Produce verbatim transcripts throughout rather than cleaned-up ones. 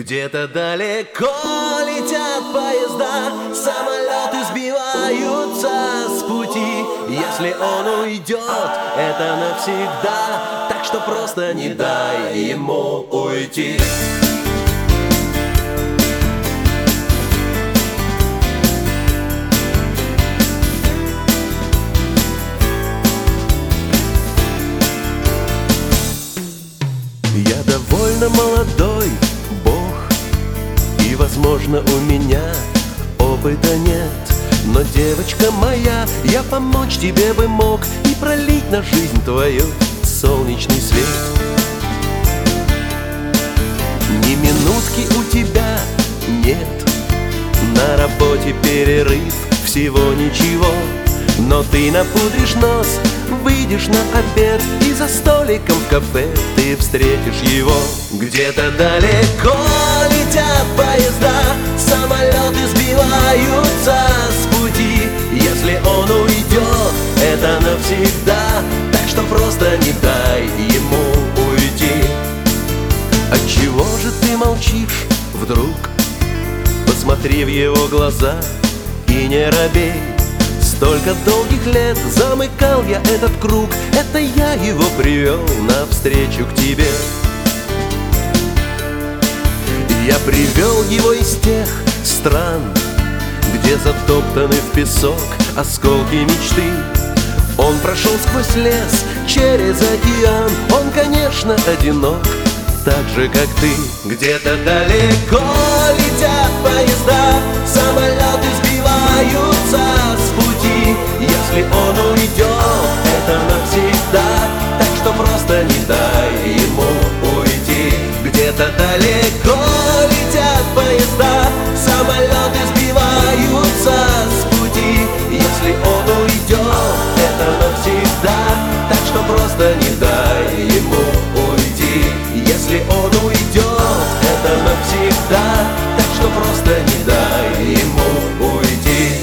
Где-то далеко летят поезда, самолеты сбиваются с пути. Если он уйдет, это навсегда, так что просто не дай ему уйти. Я довольно молодой бог, и, возможно, у меня опыта нет. Но, девочка моя, я помочь тебе бы мог и пролить на жизнь твою солнечный свет. Ни минутки у тебя нет, на работе перерыв, всего ничего. Но ты напудришь нос, выйдешь на обед, и за столиком в кафе ты встретишь его. Где-то далеко летят поезда, самолеты сбиваются с пути. Если он уйдет, это навсегда, так что просто не дай ему уйти. Отчего же ты молчишь вдруг? Посмотри в его глаза и не робей. Столько долгих лет замыкал я этот круг, это я его привел навстречу к тебе. Я привел его из тех стран, где затоптаны в песок осколки мечты. Он прошел сквозь лес, через океан, он, конечно, одинок, так же, как ты. Где-то далеко летят поезда, самолеты сбиваются с пути. Если он уйдет, это навсегда, так что просто не дай ему уйти. Где-то далеко летят поезда, самолеты сбиваются с пути. Если он уйдет, это навсегда, так что просто не дай ему уйти. Если он уйдет, это навсегда, так что просто не дай ему уйти.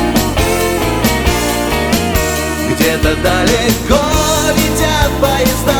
Где-то далеко летят поезда,